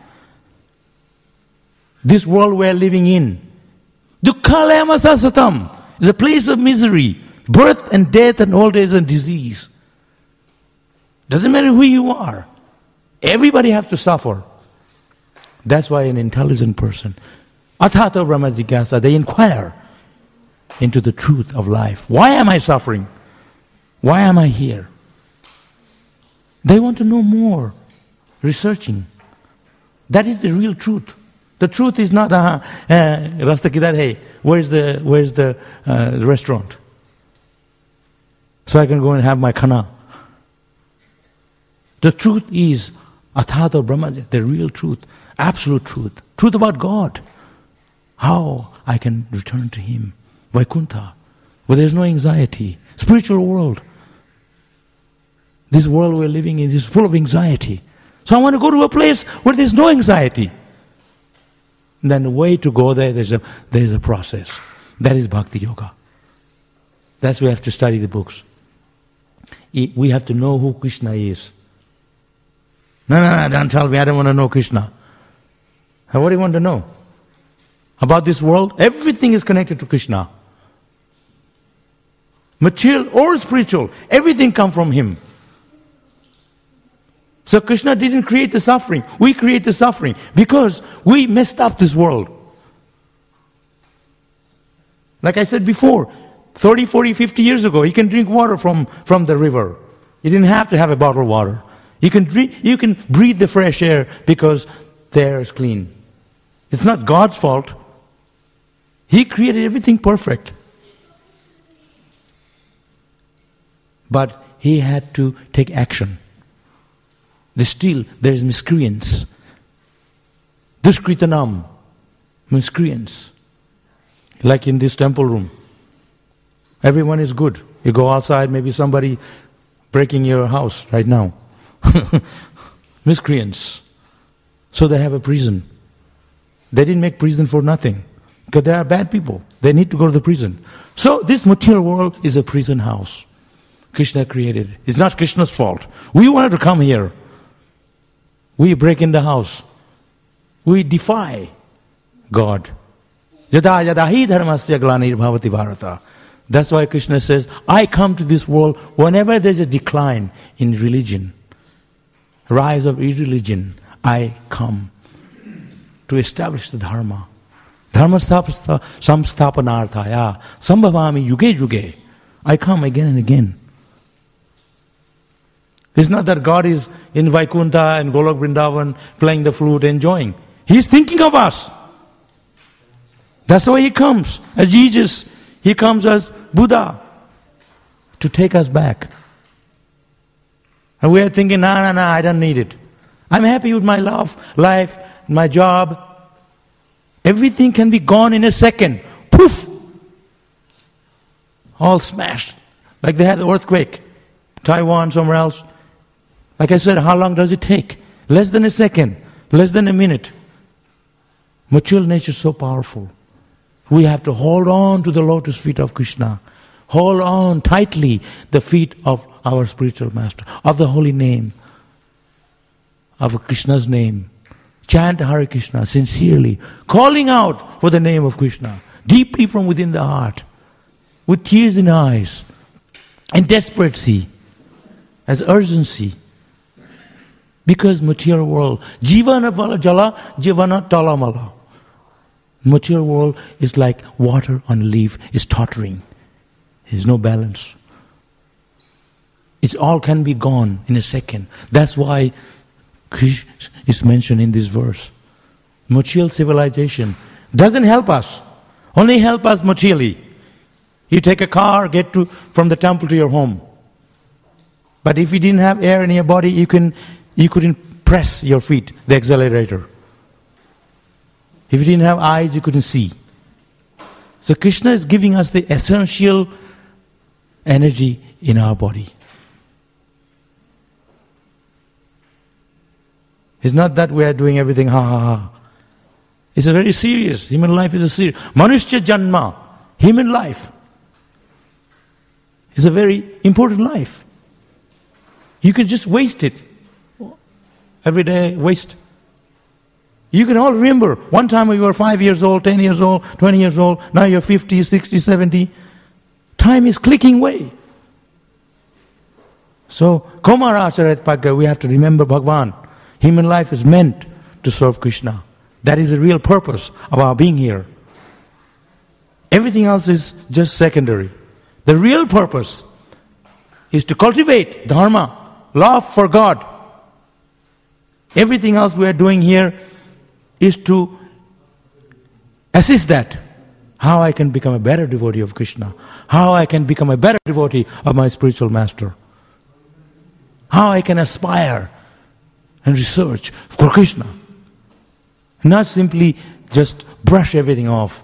This world we are living in. Dukkhalayama sasatam is a place of misery. Birth and death and old age and disease. Doesn't matter who you are. Everybody has to suffer. That's why an intelligent person, Athato Brahma Jigyasa, they inquire into the truth of life. Why am I suffering? Why am I here? They want to know more. Researching. That is the real truth. The truth is not, Rasta kidhar hai? Where's the restaurant? So I can go and have my khana. The truth is Athato Brahma, the real truth, absolute truth. Truth about God. How I can return to Him. Vaikuntha, where there's no anxiety. Spiritual world. This world we're living in is full of anxiety. So I want to go to a place where there's no anxiety. And then the way to go there, there's a process. That is Bhakti Yoga. That's why we have to study the books. We have to know who Krishna is. No, don't tell me, I don't want to know Krishna. What do you want to know? About this world? Everything is connected to Krishna. Material or spiritual, everything comes from Him. So Krishna didn't create the suffering. We create the suffering because we messed up this world. Like I said before, 30, 40, 50 years ago, you can drink water from the river. You didn't have to have a bottled water. You can breathe the fresh air because the air is clean. It's not God's fault. He created everything perfect. but he had to take action. There is miscreants. Dushkritanam, miscreants. Like in this temple room. Everyone is good. You go outside, maybe somebody breaking your house right now. Miscreants. So they have a prison. They didn't make prison for nothing. Because they are bad people. They need to go to the prison. So this material world is a prison house. Krishna created it. It's not Krishna's fault. We wanted to come here. We break in the house. We defy God. Yada yada hi dharmasya glanir bhavati bharata. That's why Krishna says, I come to this world whenever there's a decline in religion, rise of irreligion, I come to establish the dharma. Dharma samsthapanarthaya sambhavami yuge yuge. I come again and again. It's not that God is in Vaikuntha and Golok Vrindavan playing the flute, enjoying. He's thinking of us. That's why He comes as Jesus. He comes as Buddha to take us back. And we are thinking, no, I don't need it. I'm happy with my life, my job. Everything can be gone in a second. Poof! All smashed. Like they had an earthquake. Taiwan, somewhere else. Like I said, how long does it take? Less than a second. Less than a minute. Material nature is so powerful. We have to hold on to the lotus feet of Krishna. Hold on tightly the feet of our spiritual master, of the holy name, of Krishna's name. Chant Hare Krishna sincerely, calling out for the name of Krishna, deeply from within the heart, with tears in eyes, and desperately, as urgency. Because material world, jivana vala jala, jivana talamala. Material world is like water on a leaf, is tottering. There's no balance. It all can be gone in a second. That's why Krishna is mentioned in this verse. Material civilization doesn't help us. Only help us materially. You take a car, get from the temple to your home. But if you didn't have air in your body, you couldn't press your feet, the accelerator. If you didn't have eyes, you couldn't see. So Krishna is giving us the essential energy in our body. It's not that we are doing everything ha ha ha. It's a very serious. Human life is a serious. Manushya Janma, human life, is a very important life. You can just waste it. Every day, waste. You can all remember, one time when you were 5 years old, 10 years old, 20 years old, now you're 50, 60, 70. Time is clicking away. So, Komara Acharat Pagga, we have to remember Bhagavan. Human life is meant to serve Krishna. That is the real purpose of our being here. Everything else is just secondary. The real purpose is to cultivate dharma, love for God. Everything else we are doing here is to assist that. How I can become a better devotee of Krishna. How I can become a better devotee of my spiritual master. How I can aspire and research for Krishna. Not simply just brush everything off.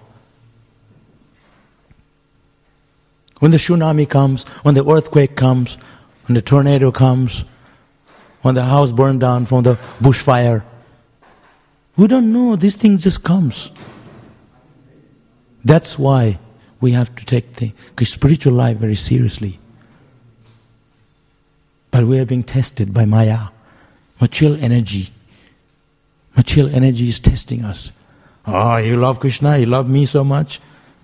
When the tsunami comes, when the earthquake comes, when the tornado comes, when the house burned down from the bushfire, we don't know, this thing just comes. That's why we have to take the spiritual life very seriously. But we are being tested by Maya. Material energy. Material energy is testing us. Oh, you love Krishna, you love me so much.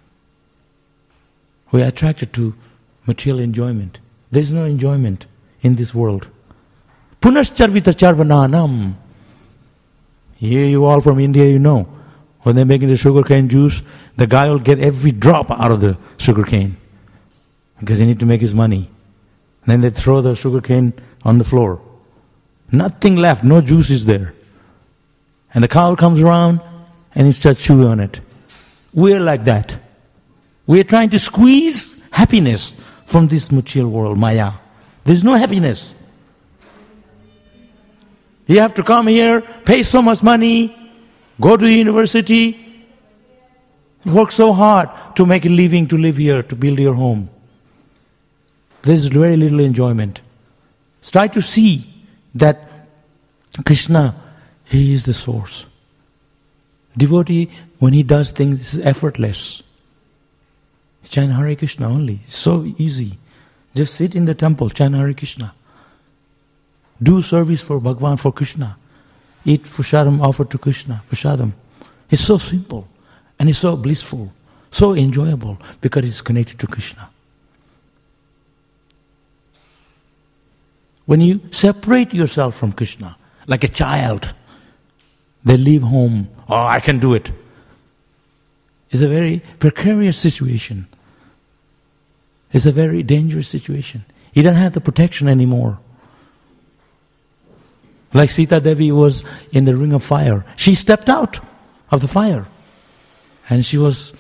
We are attracted to material enjoyment. There is no enjoyment in this world. Punascharvita charvananam. Here you all from India, you know. When they're making the sugarcane juice, the guy will get every drop out of the sugarcane. Because he needs to make his money. Then they throw the sugarcane on the floor. Nothing left, no juice is there. And the cow comes around and he starts chewing on it. We're like that. We're trying to squeeze happiness from this material world, Maya. There's no happiness. You have to come here, pay so much money, go to the university, work so hard to make a living, to live here, to build your home. There's very little enjoyment. Try to see that Krishna, He is the source. Devotee, when he does things, is effortless. Chant Hare Krishna only. It's so easy. Just sit in the temple, chant Hare Krishna. Do service for Bhagavan, for Krishna. Eat prasadam offered to Krishna, prasadam. It's so simple and it's so blissful, so enjoyable because it's connected to Krishna. When you separate yourself from Krishna, like a child, they leave home. Oh, I can do it. It's a very precarious situation. It's a very dangerous situation. You don't have the protection anymore. Like Sita Devi was in the ring of fire. She stepped out of the fire. And she was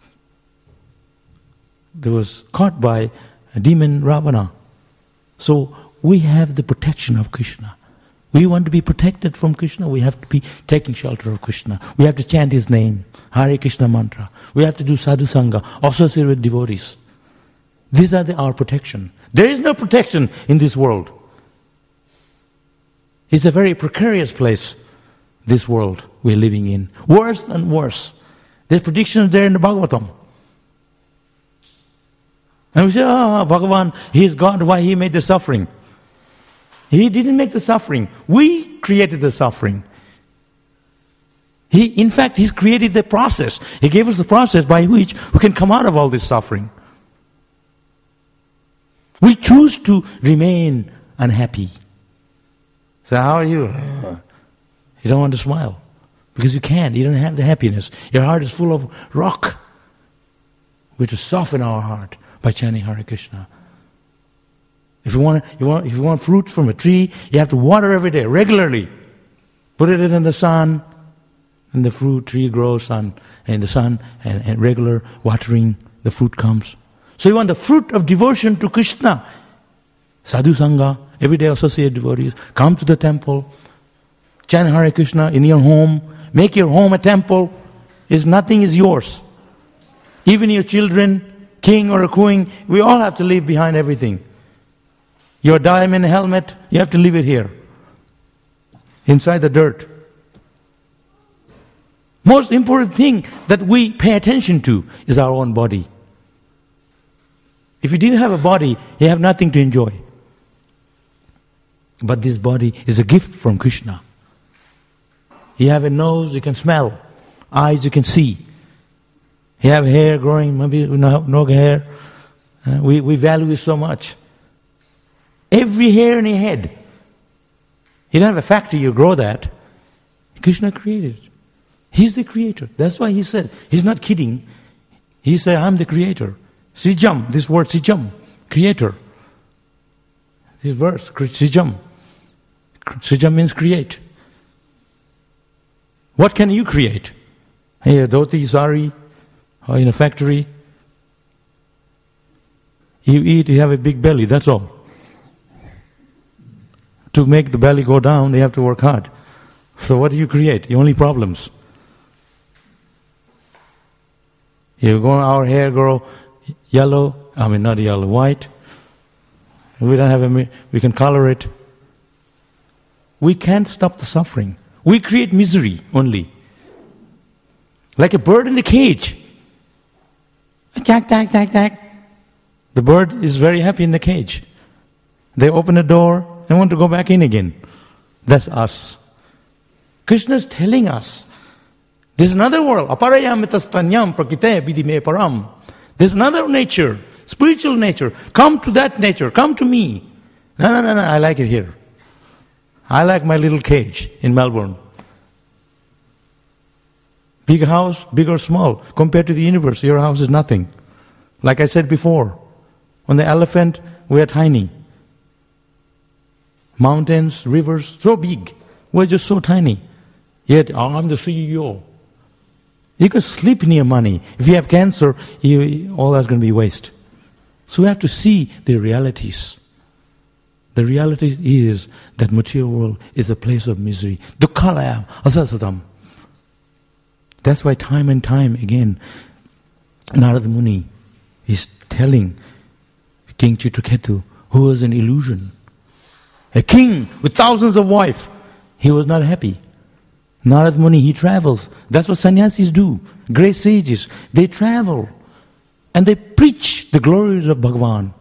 caught by a demon Ravana. So we have the protection of Krishna. We want to be protected from Krishna, we have to be taking shelter of Krishna. We have to chant His name, Hare Krishna mantra. We have to do sadhu sangha, associate with devotees. These are our protection. There is no protection in this world. It's a very precarious place, this world we're living in. Worse and worse. There's predictions there in the Bhagavatam. And we say, Bhagavan, He is God, why He made the suffering? He didn't make the suffering. We created the suffering. In fact, He's created the process. He gave us the process by which we can come out of all this suffering. We choose to remain unhappy. So how are you? You don't want to smile. Because you can't. You don't have the happiness. Your heart is full of rock. We have to soften our heart by chanting Hare Krishna. If you want fruit from a tree, you have to water every day, regularly. Put it in the sun, and the fruit tree grows in the sun, and regular watering, the fruit comes. So you want the fruit of devotion to Krishna. Sadhu Sangha, everyday associate devotees, come to the temple, chant Hare Krishna in your home, make your home a temple. Nothing is yours. Even your children, king or a queen, we all have to leave behind everything. Your diamond helmet, you have to leave it here, inside the dirt. Most important thing that we pay attention to is our own body. If you didn't have a body, you have nothing to enjoy. But this body is a gift from Krishna. You have a nose, you can smell. Eyes, you can see. You have hair growing, maybe no hair. We value it so much. Every hair in your head. You don't have a factory, you grow that. Krishna created it. He's the creator. That's why He said, He's not kidding. He said, I'm the creator. Sijam, this word Sijam, creator. This verse, Sijam. Sijam means create. What can you create? Hey, a dhoti, sari, or in a factory. You eat, you have a big belly, that's all. To make the belly go down, you have to work hard. So what do you create? Only problems. Our hair grow yellow, not yellow, white. We don't have we can color it. We can't stop the suffering. We create misery only. Like a bird in the cage. Tack, tack, tack, tack. The bird is very happy in the cage. They open the door, they want to go back in again. That's us. Krishna is telling us, there's another world. Aparayam mitastanyam prakite vidime param. There's another nature, spiritual nature. Come to that nature. Come to me. No, I like it here. I like my little cage in Melbourne. Big house, big or small. Compared to the universe, your house is nothing. Like I said before, on the elephant, we are tiny. Mountains, rivers, so big. We're just so tiny. Yet, I'm the CEO. You can sleep in your money. If you have cancer, all that's going to be waste. So we have to see the realities. The reality is that material world is a place of misery. Dukkhalayam asasatam. That's why time and time again, Narada Muni is telling King Chitraketu, who was an illusion, a king with thousands of wives, he was not happy. Narada Muni, he travels. That's what sannyasis do. Great sages, they travel and they preach the glories of Bhagavan.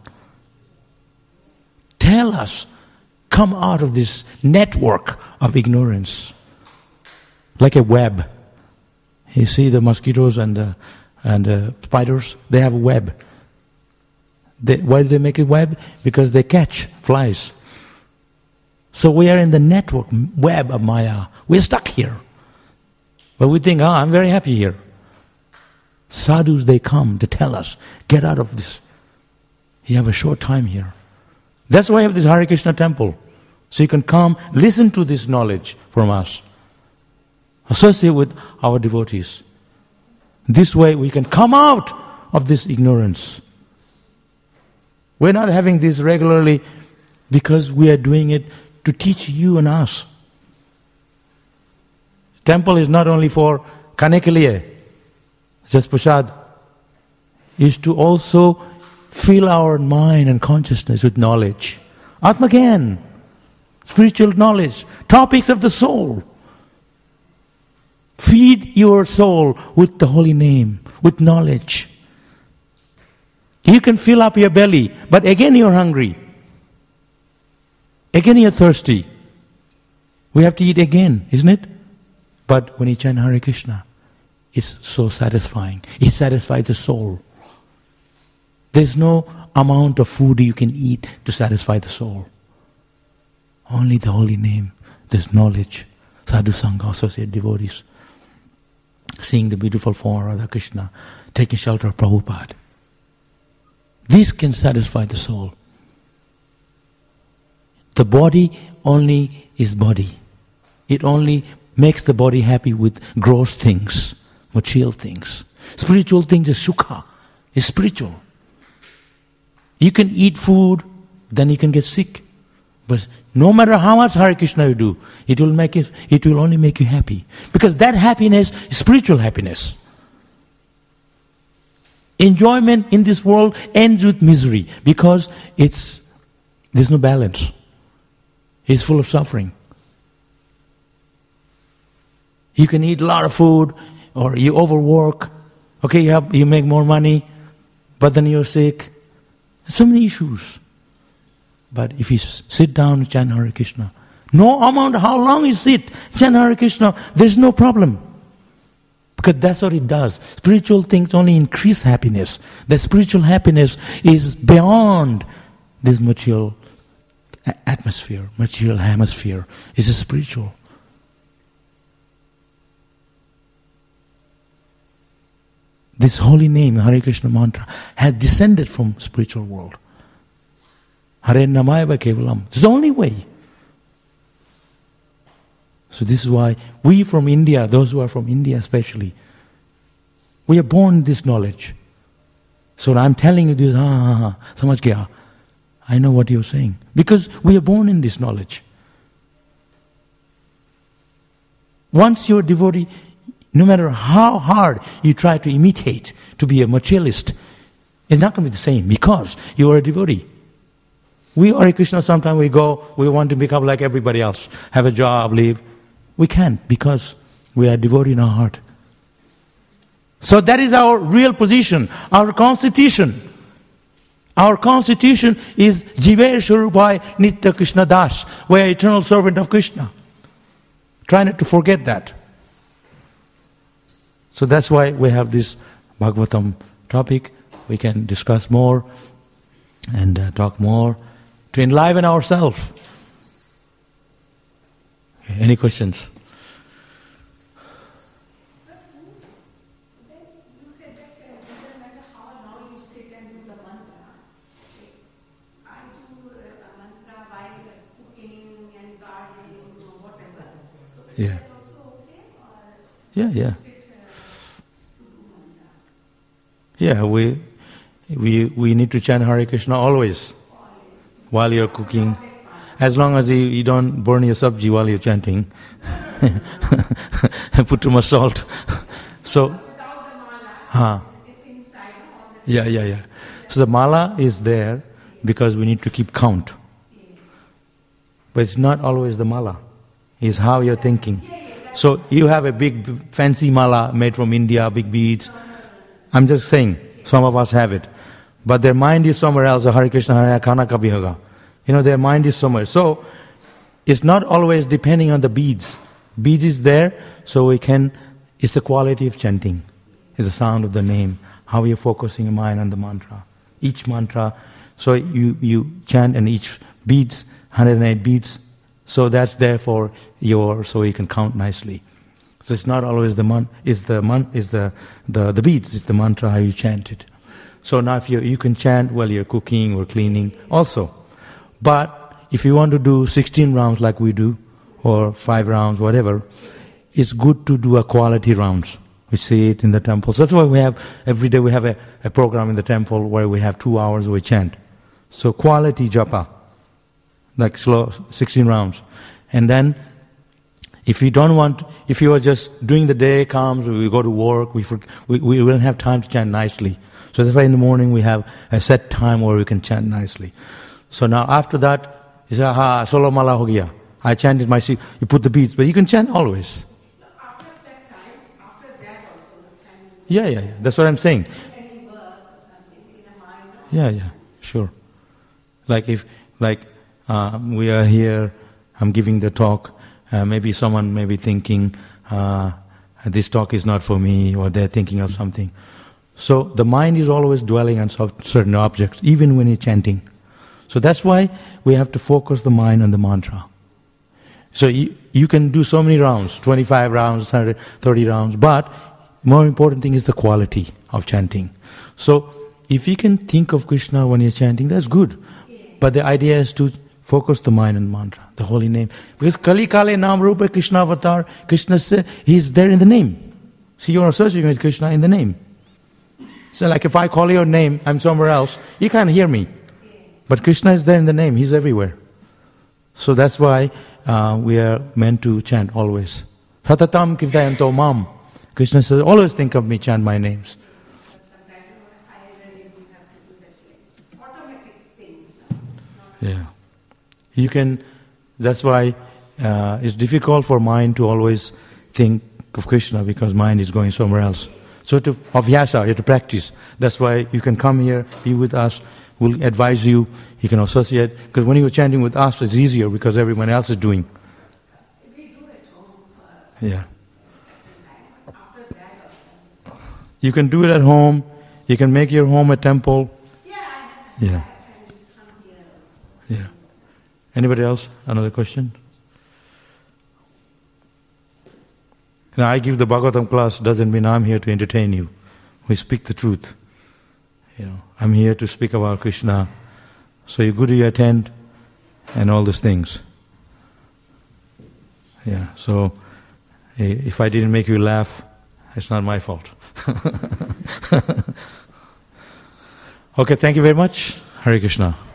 Tell us, come out of this network of ignorance, like a web. You see the mosquitoes and the spiders, they have a web. Why do they make a web? Because they catch flies. So we are in the network web of Maya. We're stuck here. But we think, I'm very happy here. Sadhus, they come to tell us, get out of this. You have a short time here. That's why I have this Hare Krishna temple. So you can come, listen to this knowledge from us. Associate with our devotees. This way we can come out of this ignorance. We're not having this regularly because we are doing it to teach you and us. Temple is not only for Kanekaliye, just prasad, is to also fill our mind and consciousness with knowledge. Atmagyan, spiritual knowledge, topics of the soul. Feed your soul with the holy name, with knowledge. You can fill up your belly, but again you're hungry. Again you're thirsty. We have to eat again, isn't it? But when you chant Hare Krishna, it's so satisfying. It satisfies the soul. There's no amount of food you can eat to satisfy the soul. Only the holy name, this knowledge, sadhu sangha, associate devotees, seeing the beautiful form of Radha Krishna, taking shelter of Prabhupada. This can satisfy the soul. The body only is body. It only makes the body happy with gross things, material things. Spiritual things is sukha, is spiritual. You can eat food, then you can get sick. But no matter how much Hare Krishna you do, it will only make you happy. Because that happiness is spiritual happiness. Enjoyment in this world ends with misery because there's no balance. It's full of suffering. You can eat a lot of food, or you overwork. Okay, you make more money, but then you're sick. So many issues. But if you sit down and chant Hare Krishna, no amount how long you sit, chant Hare Krishna, there's no problem. Because that's what it does. Spiritual things only increase happiness. The spiritual happiness is beyond this material atmosphere, material hemisphere. It's a spiritual. This holy name, Hare Krishna mantra, has descended from spiritual world. Hare Namayava Kevalam. It's the only way. So this is why we from India, those who are from India especially, we are born in this knowledge. So I'm telling you this, samajh gaya. I know what you're saying. Because we are born in this knowledge. Once you're a devotee, no matter how hard you try to imitate, to be a materialist, it's not going to be the same because you are a devotee. We are a Krishna, sometimes we want to become like everybody else, have a job, live. We can't because we are devotee in our heart. So that is our real position, our constitution. Our constitution is Jive Swarupai Nitya Krishna Das. We are eternal servant of Krishna. Try not to forget that. So that's why we have this Bhagavatam topic. We can discuss more and talk more to enliven ourselves. Okay, any questions? You said that it doesn't matter how long you sit and do the mantra. I do a mantra while cooking and gardening or whatever. So is that also okay? Or Yeah. Yeah, we need to chant Hare Krishna always while you're cooking. As long as you don't burn your sabji while you're chanting. Put too much salt. So, Without the mala, if inside all the yeah. So the mala is there because we need to keep count. But it's not always the mala. It's how you're thinking. So you have a big fancy mala made from India, big beads. I'm just saying, some of us have it. But their mind is somewhere else. Hare Krishna, Hare Khana Kabhi Hoga. Their mind is somewhere. So it's not always depending on the beads. Beads is there, so it's the quality of chanting. It's the sound of the name. How you're focusing your mind on the mantra. Each mantra, so you chant and each beads, 108 beads. So that's there for so you can count nicely. So it's not always the beads, it's the mantra how you chant it. So now if you can chant while you're cooking or cleaning also. But if you want to do 16 rounds like we do, or 5 rounds, whatever, it's good to do a quality rounds. We see it in the temple. So that's why every day we have a program in the temple where we have 2 hours we chant. So quality japa, like slow 16 rounds. And then if you are just doing the day comes, we go to work, we don't have time to chant nicely. So that's why in the morning we have a set time where we can chant nicely. So now after that, you say, solo mala ho gaya. I chanted my you put the beads, but you can chant always. after set time, after that also the time. Yeah. That's what I'm saying. Any work or something in a mind. Yeah, sure. Like we are here, I'm giving the talk, maybe someone may be thinking, this talk is not for me, or they're thinking of something. So the mind is always dwelling on certain objects, even when you're chanting. So that's why we have to focus the mind on the mantra. So you can do so many rounds, 25 rounds, 30 rounds, but more important thing is the quality of chanting. So if you can think of Krishna when you're chanting, that's good. But the idea is to focus the mind on mantra, the holy name. Because Kali Kale Nam Rupa Krishna Avatar, Krishna says, he's there in the name. So you are searching with Krishna in the name. So like if I call your name, I'm somewhere else, you can't hear me. But Krishna is there in the name, he's everywhere. So that's why we are meant to chant always. Satatam kirtayanto mam. Krishna says, always think of me, chant my names. Sometimes higher level you have to do that like automatic things. Yeah. You can, that's why it's difficult for mind to always think of Krishna because mind is going somewhere else. So to abhyasa, you have to practice. That's why you can come here, be with us, we'll advise you, you can associate. Because when you're chanting with us, it's easier because everyone else is doing. If we do at home for Yeah. after that also. You can do it at home, you can make your home a temple. Yeah, Yeah. I can come here also. Yeah. Anybody else? Another question? Now, I give the Bhagavatam class doesn't mean I'm here to entertain you. We speak the truth. I'm here to speak about Krishna. So you go to your tent and all these things. Yeah, so if I didn't make you laugh, it's not my fault. Okay, thank you very much. Hare Krishna.